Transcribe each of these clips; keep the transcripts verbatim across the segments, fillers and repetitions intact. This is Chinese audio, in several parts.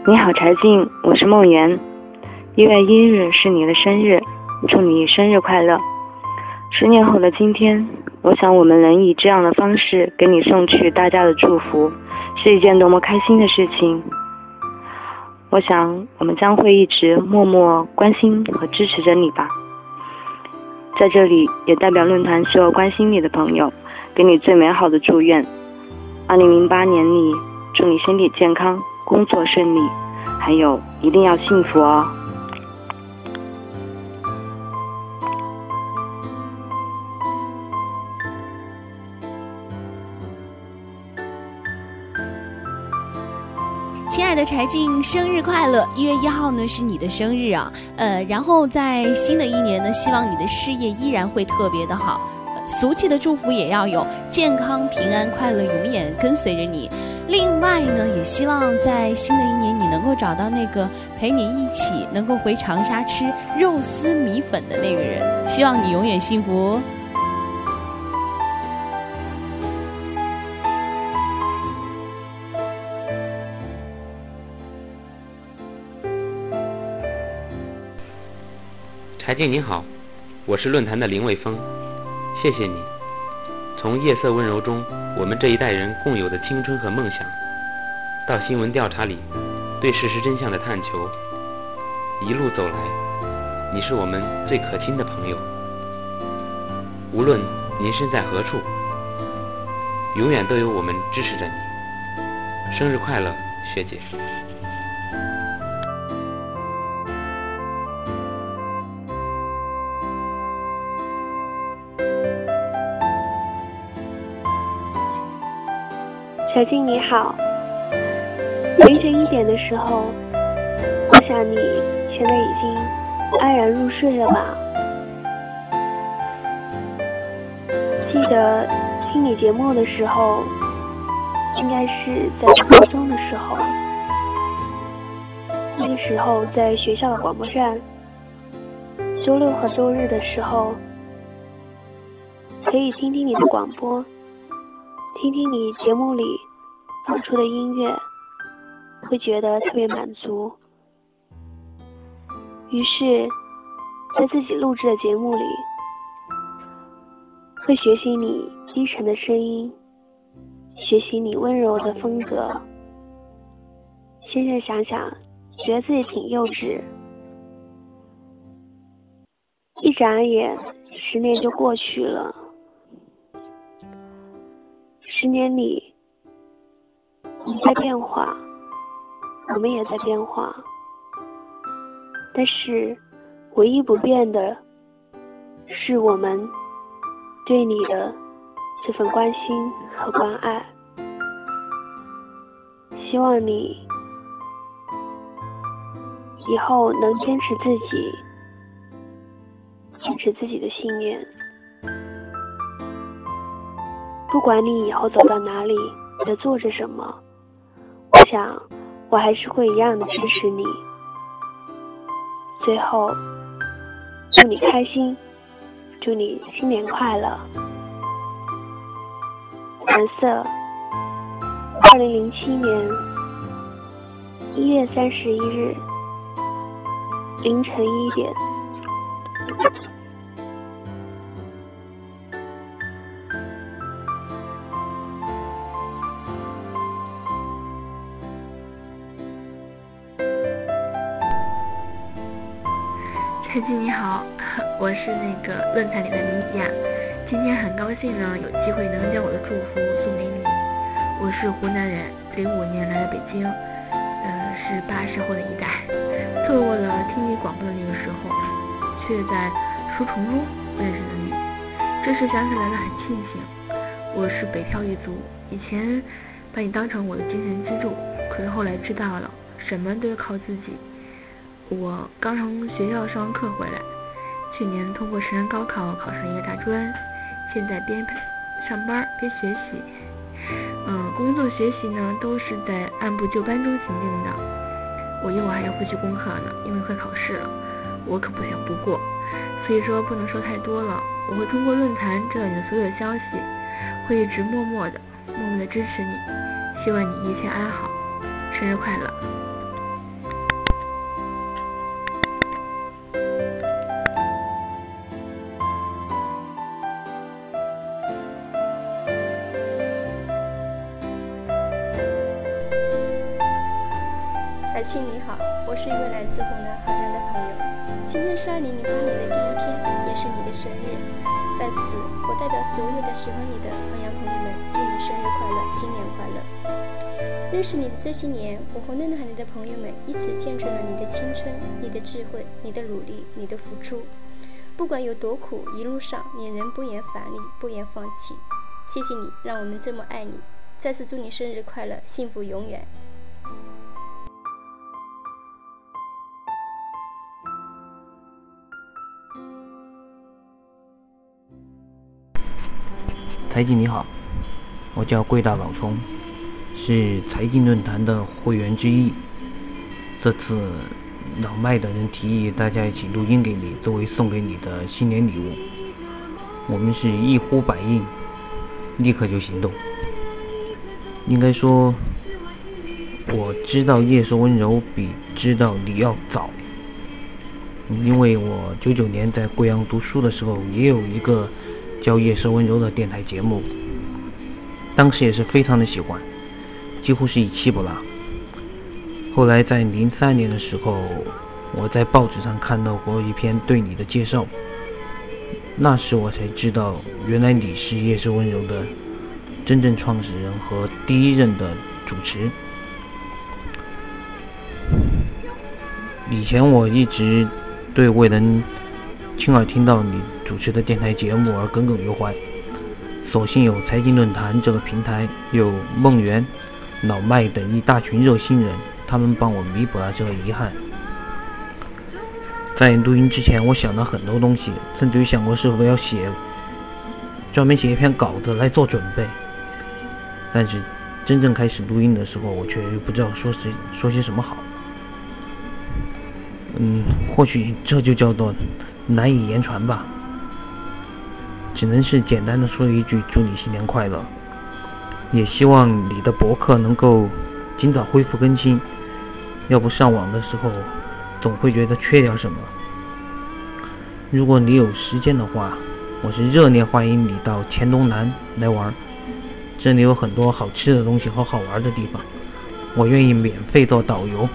你好柴静，我是梦圆。一月一日是你的生日，祝你生日快乐。十年后的今天，我想我们能以这样的方式给你送去大家的祝福，是一件多么开心的事情。我想我们将会一直默默关心和支持着你吧。在这里也代表论坛所有关心你的朋友，给你最美好的祝愿。二零零八年里，祝你身体健康，工作顺利，还有一定要幸福哦。 亲爱的柴静，生日快乐！一月一号呢是你的生日啊，呃，然后在新的一年呢，希望你的事业依然会特别的好，呃、俗气的祝福也要有，健康、平安、快乐永远跟随着你。另外呢，也希望在新的一年你能够找到那个陪你一起能够回长沙吃肉丝米粉的那个人，希望你永远幸福。 柴静你好，我是论坛的林卫峰，谢谢你。从夜色温柔中，我们这一代人共有的青春和梦想，到新闻调查里对事实真相的探求，一路走来，你是我们最可亲的朋友。无论您身在何处，永远都有我们支持着你。生日快乐，学姐。 小静你好，凌晨一点的时候，我想你现在已经安然入睡了吧。记得听你节目的时候，应该是在初中的时候，那个时候在学校的广播站，周六和周日的时候，可以听听你的广播，听听你节目里放出的音乐，会觉得特别满足。于是在自己录制的节目里，会学习你低沉的声音，学习你温柔的风格。现在想想，觉得自己挺幼稚。一眨眼，十年就过去了。十年里，你在变化，我们也在变化，但是唯一不变的是我们对你的这份关心和关爱。希望你以后能坚持自己，坚持自己的信念。不管你以后走到哪里，在做着什么，我想我还是会一样的支持你。最后，祝你开心，祝你新年快乐。蓝色，二零零七年一月三十一日凌晨一点。 柴静你好，我是那个论坛里的米娅，今天很高兴呢，有机会能将我的祝福送给你。我是湖南人，零五年来了北京，呃，是八十后的一代，错过了听你广播的那个时候，却在书虫中认识了你，这时想起来了很庆幸。我是北漂一族，以前把你当成我的精神支柱，可是后来知道了，什么都要靠自己。我刚从学校上完课回来，去年通过省高考考上一个大专，现在边上班边学习，嗯，工作学习呢都是在按部就班中行进的。我一会儿还要复习功课呢，因为快考试了，我可不想不过，所以说不能说太多了。我会通过论坛知道你的所有消息，会一直默默的默默的支持你，希望你一切安好，生日快乐。 海清你好，我是一位来自湖南衡阳的朋友。今天是二零零八年的第一天，也是你的生日。在此，我代表所有的喜欢你的衡阳朋友们，祝你生日快乐，新年快乐。认识你的这些年，我和嫩嫩海里的朋友们一起见证了你的青春、你的智慧、你的努力、你的付出。不管有多苦，一路上你仍不言乏力，不言放弃。谢谢你，让我们这么爱你。再次祝你生日快乐，幸福永远。 财经你好，我叫贵大老冲，是财经论坛的会员之一。这次老麦的人提议大家一起录音给你，作为送给你的新年礼物。我们是一呼百应，立刻就行动。应该说，我知道夜色温柔比知道你要早，因为我九九年在贵阳读书的时候，也有一个叫夜色温柔的电台节目，当时也是非常的喜欢，几乎是一期不落。后来在零三年的时候，我在报纸上看到过一篇对你的介绍，那时我才知道，原来你是夜色温柔的真正创始人和第一任的主持。以前我一直对未能亲耳听到你主持的电台节目而耿耿于怀，所幸有财经论坛这个平台，有梦圆、老麦等一大群热心人，他们帮我弥补了这个遗憾。在录音之前，我想了很多东西，甚至于想过是否要写专门写一篇稿子来做准备，但是真正开始录音的时候，我却不知道说谁说些什么好。嗯，或许这就叫做难以言传吧，只能是简单的说一句祝你新年快乐，也希望你的博客能够尽早恢复更新，要不上网的时候总会觉得缺点什么。如果你有时间的话，我是热烈欢迎你到黔东南来玩，这里有很多好吃的东西和好玩的地方，我愿意免费做导游。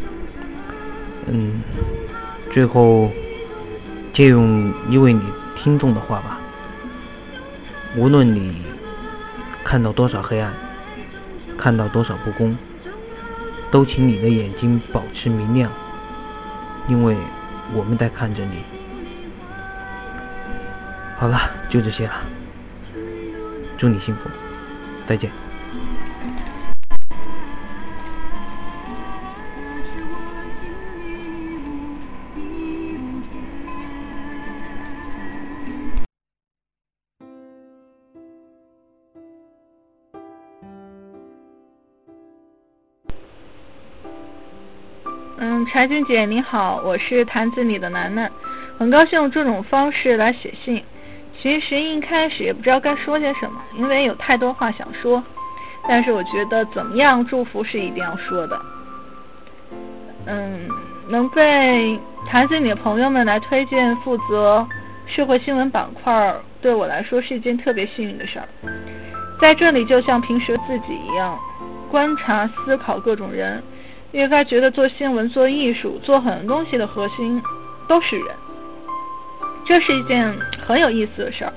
嗯，最后借用一位你听众的话吧，无论你看到多少黑暗，看到多少不公，都请你的眼睛保持明亮，因为我们在看着你。好了，就这些了，祝你幸福，再见。 嗯，柴君姐你好，我是坛子里的楠楠，很高兴用这种方式来写信。其实一开始也不知道该说些什么，因为有太多话想说，但是我觉得怎么样祝福是一定要说的。嗯，能被坛子里的朋友们来推荐负责社会新闻板块，对我来说是一件特别幸运的事儿。在这里就像平时自己一样，观察思考各种人，越发觉得做新闻、做艺术、做很多东西的核心都是人，这是一件很有意思的事儿。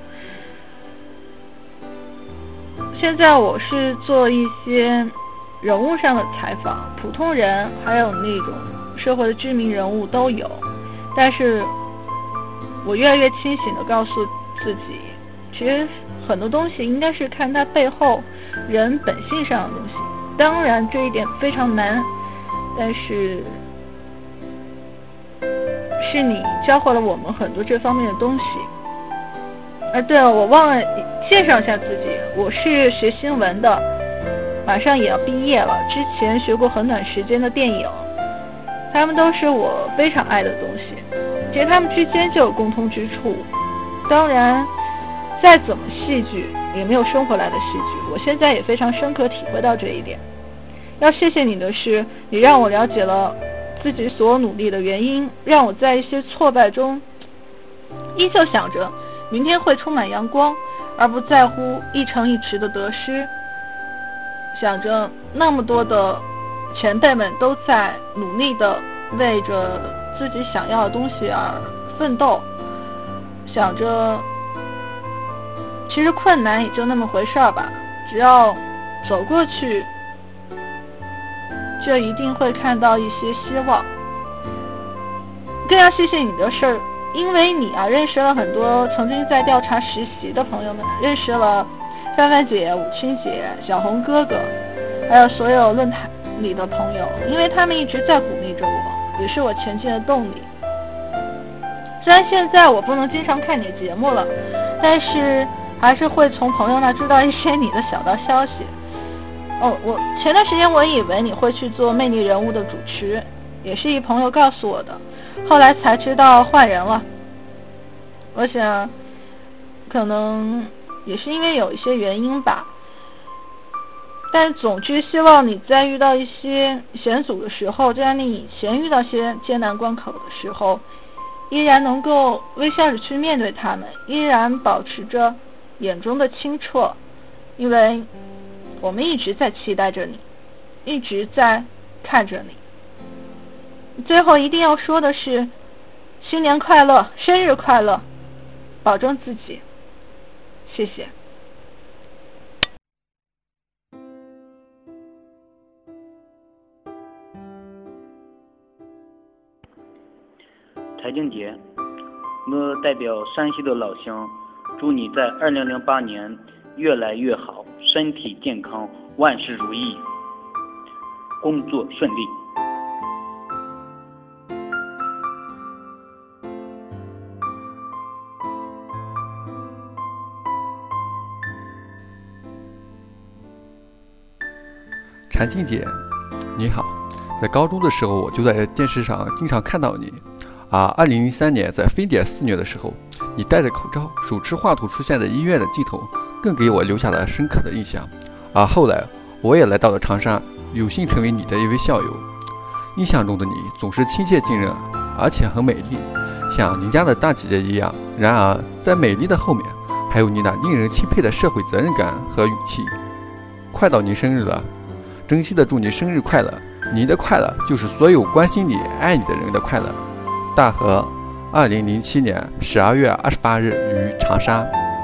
现在我是做一些人物上的采访，普通人还有那种社会的知名人物都有，但是我越来越清醒地告诉自己，其实很多东西应该是看它背后人本性上的东西。当然这一点非常难，但是是你教会了我们很多这方面的东西。啊，对了，我忘了介绍一下自己，我是学新闻的，马上也要毕业了，之前学过很短时间的电影，他们都是我非常爱的东西，其实他们之间就有共通之处。当然再怎么戏剧也没有生活来的戏剧，我现在也非常深刻体会到这一点。要谢谢你的是，你让我了解了自己所有努力的原因，让我在一些挫败中依旧想着明天会充满阳光，而不在乎一城一池的得失，想着那么多的前辈们都在努力的为着自己想要的东西而奋斗，想着其实困难也就那么回事儿吧，只要走过去就一定会看到一些希望。更要谢谢你的事儿，因为你啊认识了很多曾经在调查实习的朋友们，认识了范范姐、武清姐、小红哥哥，还有所有论坛里的朋友，因为他们一直在鼓励着我，也是我前进的动力。虽然现在我不能经常看你的节目了，但是还是会从朋友那知道一些你的小道消息。哦，我前段时间我以为你会去做魅力人物的主持，也是一朋友告诉我的，后来才知道换人了。我想可能也是因为有一些原因吧，但总之希望你在遇到一些险阻的时候，在你以前遇到一些艰难关口的时候，依然能够微笑着去面对他们，依然保持着眼中的清澈，因为我们一直在期待着你，一直在看着你。最后一定要说的是，新年快乐，生日快乐，保重自己，谢谢。 柴静姐，我代表山西的老乡，祝你在二零零八年越来越好，身体健康，万事如意，工作顺利。 柴静姐，你好。在高中的时候，我就在电视上经常看到你。啊，二零零三年在非典肆虐的时候，你戴着口罩，手持话筒出现在医院的镜头，更给我留下了深刻的印象。啊，后来我也来到了长沙，有幸成为你的一位校友。印象中的你总是亲切近人，而且很美丽，像邻家的大姐姐一样。然而，在美丽的后面，还有你那令人钦佩的社会责任感和勇气。快到您生日了，真心的祝你生日快乐！你的快乐就是所有关心你、爱你的人的快乐。大河，二零零七年十二月二十八日于长沙。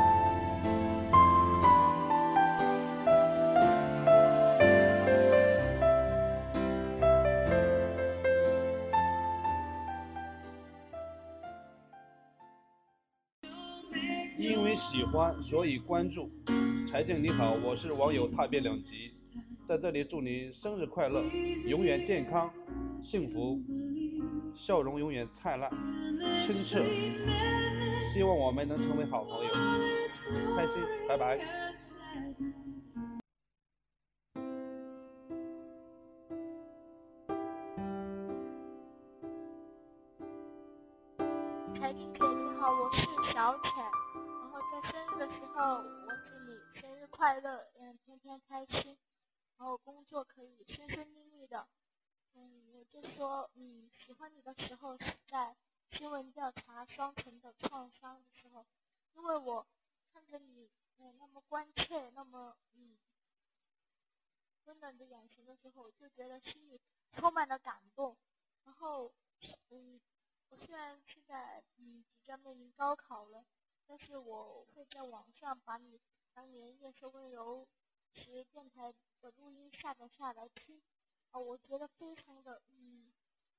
因为喜欢，所以关注。柴静你好，我是网友踏遍两极，在这里祝你生日快乐，永远健康、幸福，笑容永远灿烂、清澈。希望我们能成为好朋友，开心，拜拜。 柴静姐你好，我是小浅。然后在生日的时候，我祝你生日快乐，嗯，天天开心，然后工作可以顺顺利利的。嗯，我就说，嗯，喜欢你的时候是在新闻调查双城的创伤的时候，因为我看着你，嗯，那么关切，那么嗯温暖的眼神的时候，就觉得心里充满了感动。然后，嗯，我虽然现在嗯即将面临高考了，但是我会在网上把你当年夜色温柔时电台的录音下载下来听，啊、哦，我觉得非常的嗯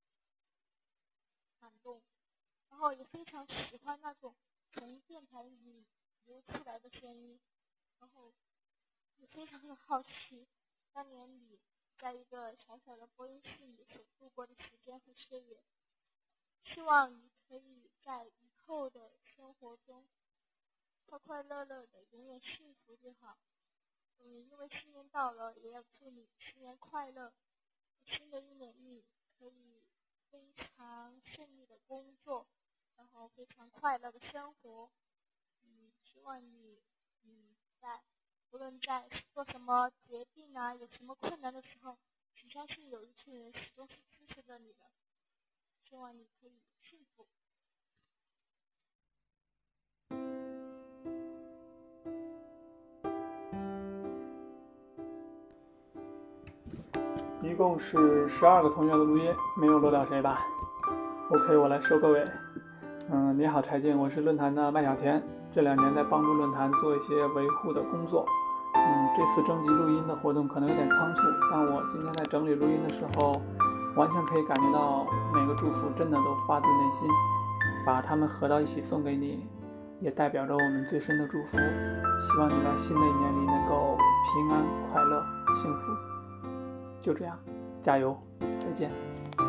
感动，然后也非常喜欢那种从电台里流出来的声音，然后也非常的好奇当年你在一个小小的播音室里所度过的时间和岁月，希望你可以在以后的生活中快快乐乐的，永远幸福就好。嗯，因为新年到了，也要祝你新年快乐。新的一年你可以非常顺利的工作，然后非常快乐的生活。嗯，希望你嗯在无论在做什么决定啊，有什么困难的时候，只相信有一群人始终是支持着你的。希望你可以幸福。 一共是十二个同学的录音，没有漏掉谁吧 ？OK， 我来收个尾。嗯，你好柴静，我是论坛的麦小田，这两年在帮助论坛做一些维护的工作。嗯，这次征集录音的活动可能有点仓促，但我今天在整理录音的时候，完全可以感觉到每个祝福真的都发自内心，把它们合到一起送给你，也代表着我们最深的祝福。希望你在新的一年里能够平安、快乐、幸福。就这样，加油，再见。